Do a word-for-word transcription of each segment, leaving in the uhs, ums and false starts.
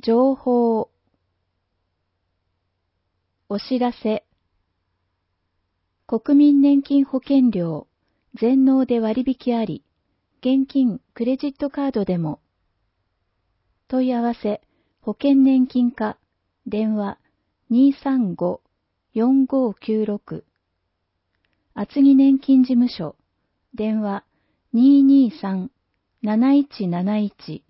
情報、お知らせ、国民年金保険料、全納で割引あり、現金、クレジットカードでも。問い合わせ、保険年金課、電話 にーさんごーよんごーきゅうろく。厚木年金事務所、電話 にーにーさんーなないちなないち。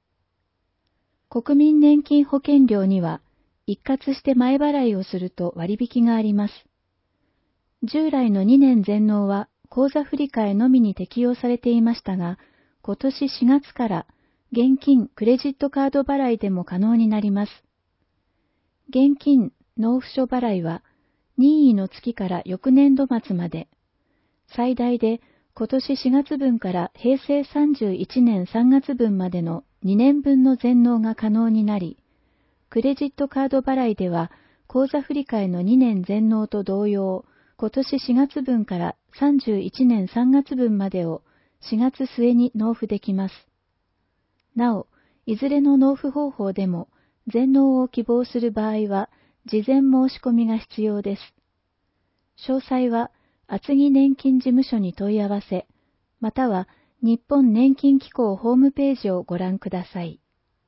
国民年金保険料には、一括して前払いをすると割引があります。従来のにねん全納は口座振替のみに適用されていましたが、今年しがつから現金クレジットカード払いでも可能になります。現金納付書払いは任意の月から翌年度末まで、最大で今年しがつぶんから平成さんじゅういちねんさんがつぶんまでのにねんぶんの全納が可能になり、クレジットカード払いでは口座振替のにねん全納と同様、今年しがつぶんからさんじゅういちねんさんがつぶんまでをしがつすえに納付できます。なお、いずれの納付方法でも全納を希望する場合は事前申し込みが必要です。詳細は厚木年金事務所に問い合わせ、または日本年金機構ホームページをご覧ください。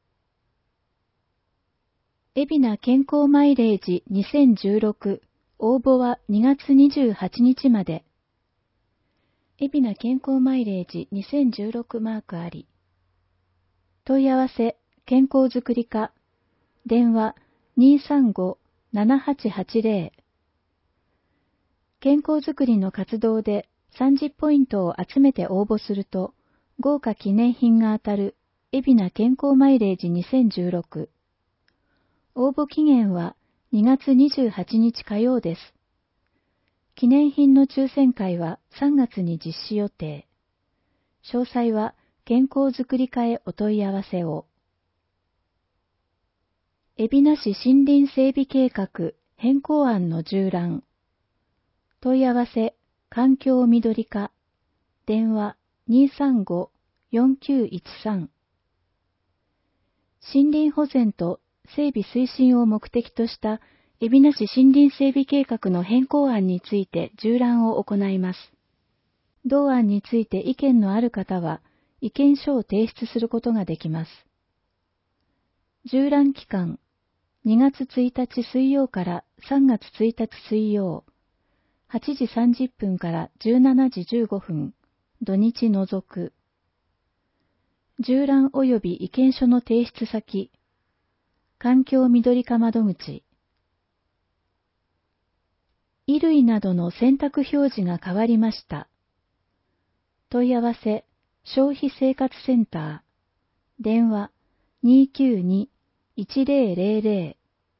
海老名健康マイレージにせんじゅうろく、応募はにがつにじゅうはちにちまで。海老名健康マイレージにせんじゅうろくマークあり。問い合わせ、健康づくり課、電話 にーさんごーななはちはちぜろ。健康づくりの活動でさんじゅうポイントを集めて応募すると、豪華記念品が当たる海老名健康マイレージにせんじゅうろく。応募期限はにがつにじゅうはちにち火曜です。記念品の抽選会はさんがつに実施予定。詳細は健康づくり課へお問い合わせを。海老名市森林整備計画変更案の縦覧。問い合わせ、環境緑課、電話 にーさんごーよんきゅういちさん。森林保全と整備推進を目的とした海老名市森林整備計画の変更案について縦覧を行います。同案について意見のある方は意見書を提出することができます。縦覧期間、にがつついたち水曜からさんがつついたち水曜、はちじさんじゅっぷんからじゅうしちじじゅうごふん、土日除く。縦覧及び意見書の提出先、環境緑課窓口。衣類などの洗濯表示が変わりました。問い合わせ、消費生活センター、電話 にーきゅうにーいちぜろぜろぜろ。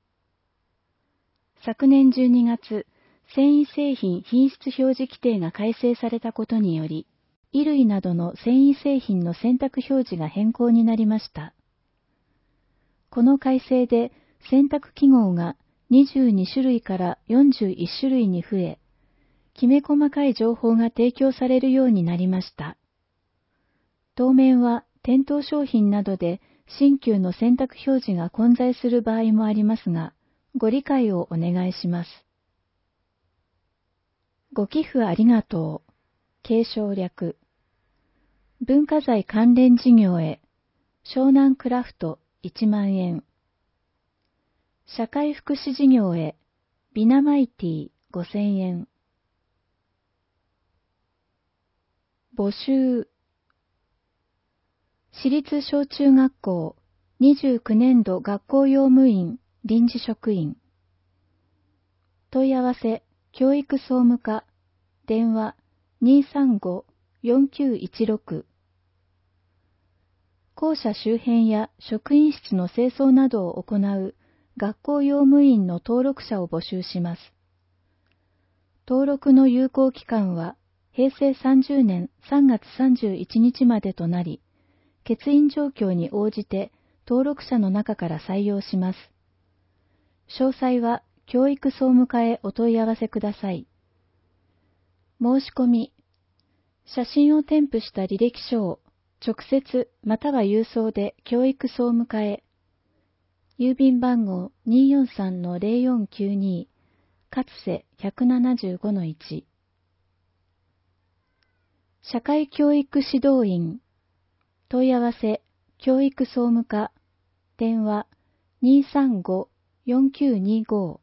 昨年じゅうにがつ、繊維製品品質表示規定が改正されたことにより、衣類などの繊維製品の洗濯表示が変更になりました。この改正で洗濯記号がにじゅうにしゅるいからよんじゅういちしゅるいに増え、きめ細かい情報が提供されるようになりました。当面は店頭商品などで新旧の洗濯表示が混在する場合もありますが、ご理解をお願いします。ご寄付ありがとう。継承略。文化財関連事業へ、湘南クラフトいちまんえん。社会福祉事業へ、ビナマイティごせんえん。募集。私立小中学校にじゅうきゅうねんど学校用務員臨時職員。問い合わせ、教育総務課、電話 にーさんごーよんきゅういちろく。校舎周辺や職員室の清掃などを行う学校用務員の登録者を募集します。登録の有効期間はへいせいさんじゅうねんさんがつさんじゅういちにちまでとなり、欠員状況に応じて登録者の中から採用します。詳細は教育総務課へお問い合わせください。申し込み、写真を添付した履歴書を直接または郵送で教育総務課へ、 郵便番号 にーよんさんのゼロよんきゅうに 勝瀬 ひゃくななじゅうごのいち。社会教育指導員問い合わせ教育総務課電話 にーさんご よんきゅうにご。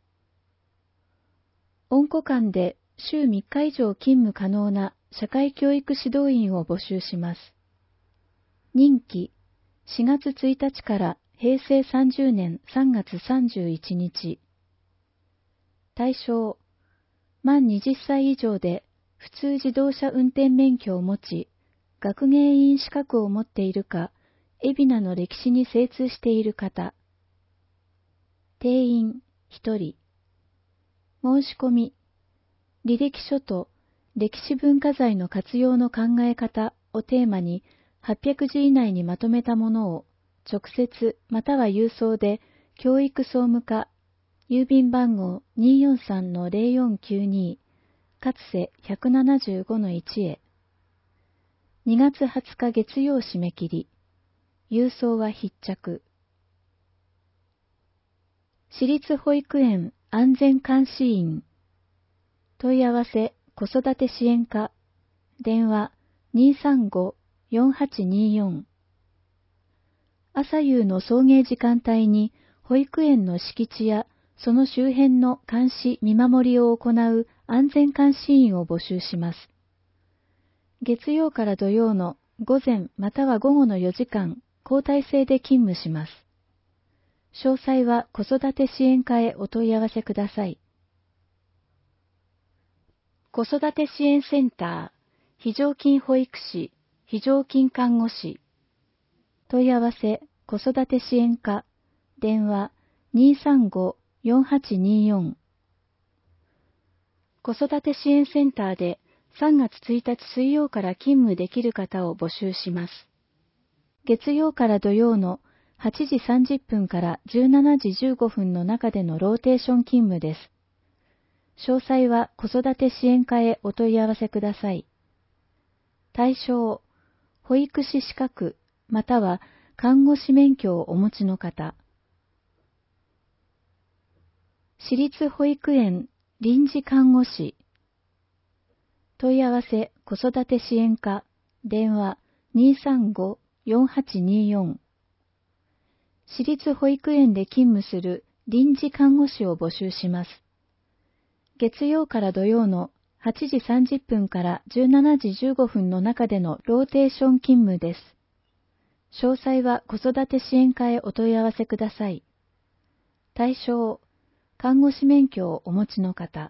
温湖間で週みっか以上勤務可能な社会教育指導員を募集します。任期しがつついたちからへいせいさんじゅうねんさんがつさんじゅういちにち。対象満はたち以上で普通自動車運転免許を持ち、学芸員資格を持っているか、海老名の歴史に精通している方。定員ひとり。申し込み、履歴書と歴史文化財の活用の考え方をテーマにはっぴゃくじ以内にまとめたものを直接または郵送で教育総務課郵便番号 にーよんさんのゼロよんきゅうに 勝瀬 ひゃくななじゅうごのいち へ。にがつはつか月曜締め切り。郵送は必着。私立保育園安全監視員問い合わせ子育て支援課電話 にーさんご よんはちにーよん。朝夕の送迎時間帯に保育園の敷地やその周辺の監視見守りを行う安全監視員を募集します。月曜から土曜の午前または午後のよじかん交代制で勤務します。詳細は子育て支援課へお問い合わせください。子育て支援センター、非常勤保育士、非常勤看護師。問い合わせ子育て支援課、電話 にーさんご よんはちにーよん。子育て支援センターでさんがつついたち水曜から勤務できる方を募集します。月曜から土曜のはちじさんじゅっぷんからじゅうしちじじゅうごふんの中でのローテーション勤務です。詳細は子育て支援課へお問い合わせください。対象、保育士資格または看護師免許をお持ちの方。私立保育園臨時看護師。問い合わせ子育て支援課電話 にーさんご よんはちにーよん。私立保育園で勤務する臨時看護師を募集します。月曜から土曜のはちじさんじゅっぷんからじゅうしちじじゅうごふんの中でのローテーション勤務です。詳細は子育て支援課へお問い合わせください。対象、看護師免許をお持ちの方。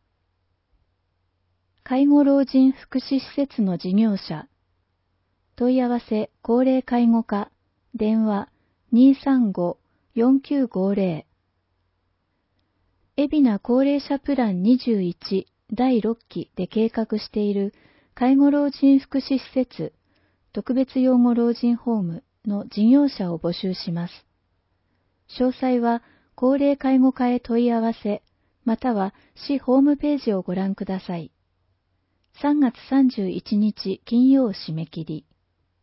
介護老人福祉施設の事業者。問い合わせ高齢介護課、電話 にーさんご よんきゅうごゼロ。海老名高齢者プランにじゅういちだいろっきで計画している介護老人福祉施設特別養護老人ホームの事業者を募集します。詳細は高齢介護課へ問い合わせ、または市ホームページをご覧ください。さんがつさんじゅういちにち金曜締め切り。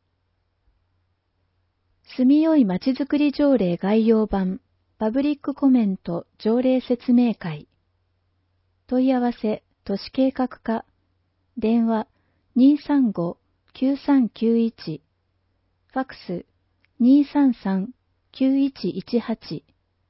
住みよいまちづくり条例概要版パブリックコメント条例説明会。問い合わせ都市計画課電話 にーさんご きゅうさんきゅういち。ファクス にーさんさん きゅういちいちはち。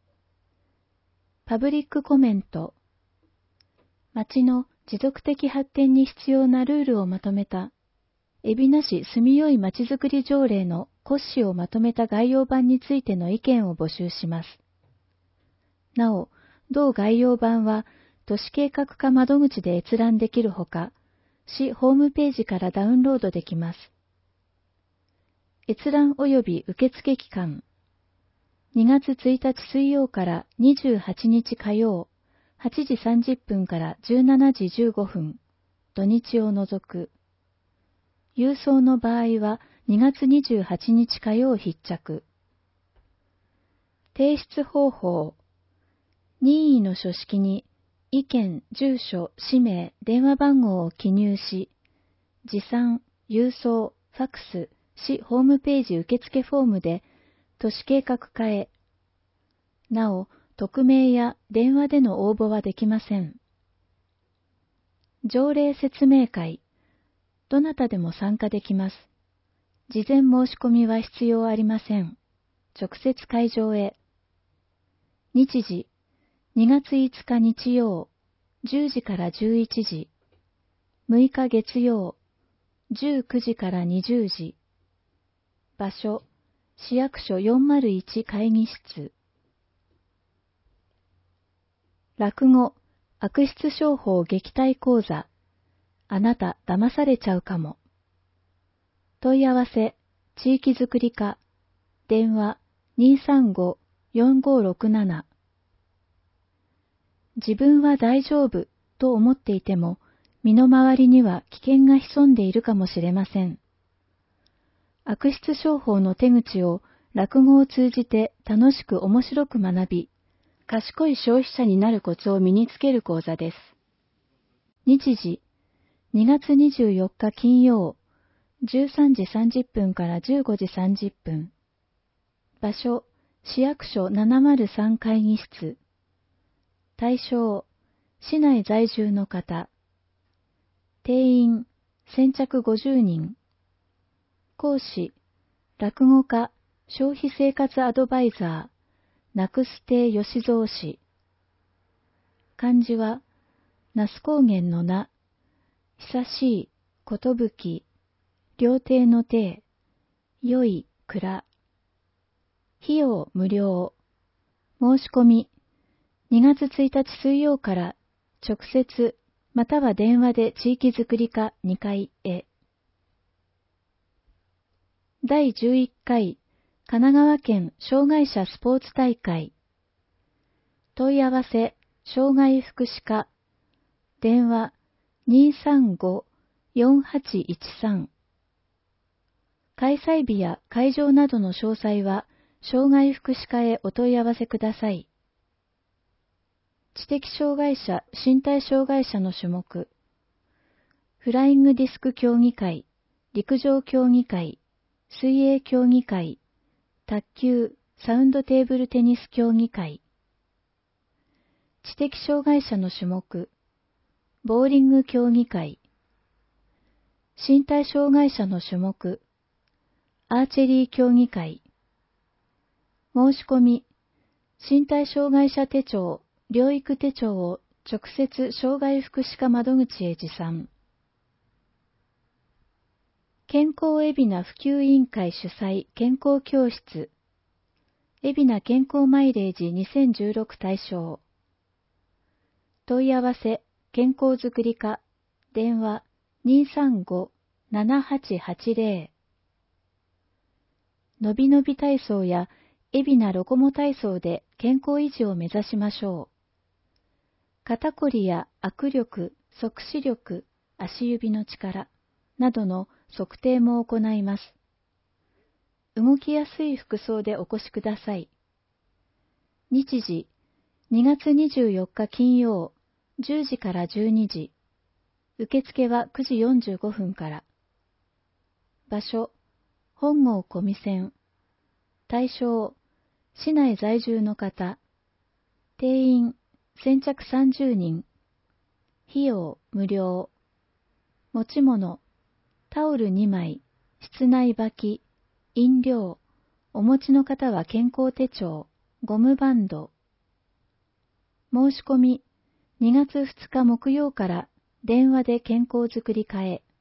パブリックコメント。町の持続的発展に必要なルールをまとめた海老名市住みよいまちづくり条例の骨子をまとめた概要版についての意見を募集します。なお、同概要版は都市計画課窓口で閲覧できるほか、市ホームページからダウンロードできます。閲覧及び受付期間。にがつついたち水曜からにじゅうはちにち火曜、はちじさんじゅっぷんからじゅうしちじじゅうごふん、土日を除く。郵送の場合はにがつにじゅうはちにち火曜必着。提出方法。任意の書式に意見、住所、氏名、電話番号を記入し、持参、郵送、ファクス、市ホームページ受付フォームで都市計画課へ、 なお、匿名や電話での応募はできません。条例説明会。どなたでも参加できます。事前申し込みは必要ありません。直接会場へ。日時、にがついつか日曜、じゅうじからじゅういちじ。むいか月曜、じゅうくじからにじゅうじ。場所、市役所よんまるいち会議室。落語、悪質商法撃退講座。あなた騙されちゃうかも。問い合わせ、地域づくり課、電話 にーさんご よんごろくなな。自分は大丈夫と思っていても、身の回りには危険が潜んでいるかもしれません。悪質商法の手口を落語を通じて楽しく面白く学び、賢い消費者になるコツを身につける講座です。日時、にがつにじゅうよっか金曜、じゅうさんじさんじゅっぷんからじゅうごじさんじゅっぷん。場所、市役所ななまるさん会議室。対象、市内在住の方。定員、先着ごじゅうにん。講師、落語家、消費生活アドバイザー、なくす亭吉蔵氏。漢字は、那須高原の名、久しい、ことぶき、料亭の亭、良い、蔵。費用無料。申し込み、にがつついたち水曜から直接または電話で地域づくり課にかいへ。だいじゅういっかい神奈川県障害者スポーツ大会。問い合わせ障害福祉課電話 にーさんご よんはちいちさん。開催日や会場などの詳細は障害福祉課へお問い合わせください。知的障害者、身体障害者の種目。フライングディスク競技会、陸上競技会、水泳競技会、卓球、サウンドテーブルテニス競技会。知的障害者の種目。ボーリング競技会。身体障害者の種目。アーチェリー競技会。申し込み。身体障害者手帳、療育手帳を直接障害福祉課窓口へ持参。健康海老名普及委員会主催健康教室。海老名健康マイレージにせんじゅうろく対象。問い合わせ健康づくり課電話 にーさんご ななはちはちぜろ。のびのび体操や海老名ロコモ体操で健康維持を目指しましょう。肩こりや握力、即死力、足指の力などの測定も行います。動きやすい服装でお越しください。日時、にがつにじゅうよっか金曜、じゅうじからじゅうにじ。受付はくじよんじゅうごふんから。場所、本郷小見線。対象、市内在住の方。定員、先着さんじゅうにん。費用、無料。持ち物、タオルにまい、室内履き、飲料、お持ちの方は健康手帳、ゴムバンド。申し込み、にがつふつか木曜から電話で健康づくり課へ。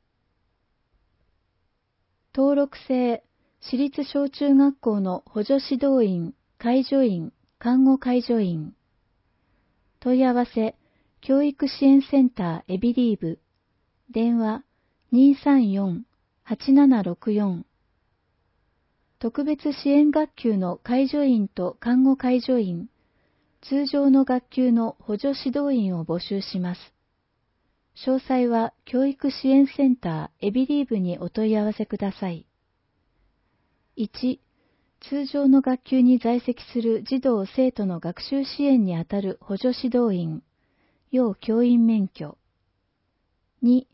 登録制、私立小中学校の補助指導員、介助員、看護介助員。問い合わせ、教育支援センターエビリーブ。電話 にーさんよん はちななろくよん。特別支援学級の介助員と看護介助員、通常の学級の補助指導員を募集します。詳細は教育支援センターエビリーブにお問い合わせください。いち、通常の学級に在籍する児童生徒の学習支援にあたる補助指導員、要教員免許。に、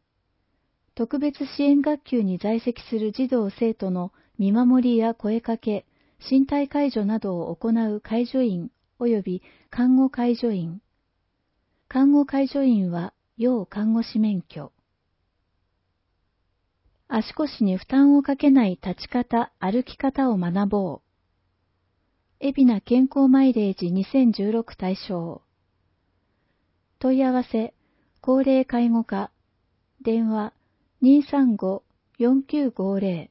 特別支援学級に在籍する児童生徒の見守りや声かけ、 身体介助などを行う介助員及び看護介助員。看護介助員は要看護師免許。足腰に負担をかけない立ち方、歩き方を学ぼう。海老名健康マイレージにせんじゅうろく対象。問い合わせ、高齢介護課、電話 にーさんごーよんきゅうごぜろ。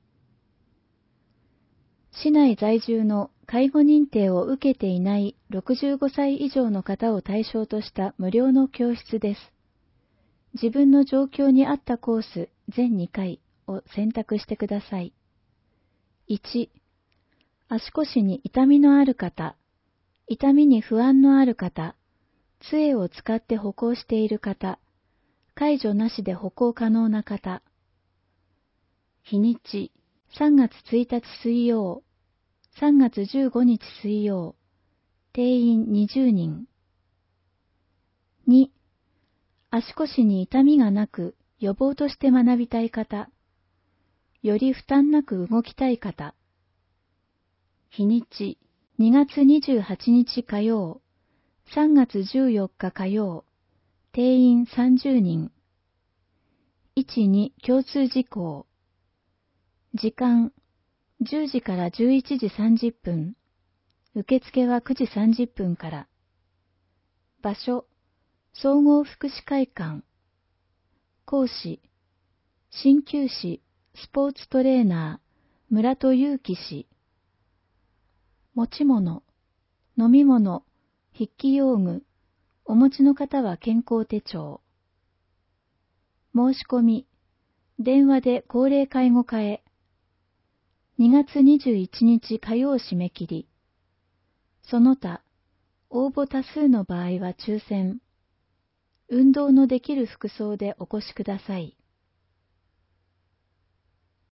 市内在住の介護認定を受けていないろくじゅうごさい以上の方を対象とした無料の教室です。自分の状況に合ったコース全にかいを選択してください。いち、足腰に痛みのある方、痛みに不安のある方、杖を使って歩行している方、介助なしで歩行可能な方。日にち、さんがつついたち水曜、さんがつじゅうごにち水曜、定員にじゅうにん。に、足腰に痛みがなく予防として学びたい方、より負担なく動きたい方。日にち、にがつにじゅうはちにち火曜、さんがつじゅうよっか火曜、定員さんじゅうにん。いち、に共通事項。時間、じゅうじからじゅういちじさんじゅっぷん。受付はくじさんじゅっぷんから。場所、総合福祉会館。講師、鍼灸師、スポーツトレーナー、村戸祐樹氏。持ち物、飲み物、筆記用具、お持ちの方は健康手帳。申し込み、電話で高齢介護課へ。にがつにじゅういちにち火曜締め切り。その他、応募多数の場合は抽選。運動のできる服装でお越しください。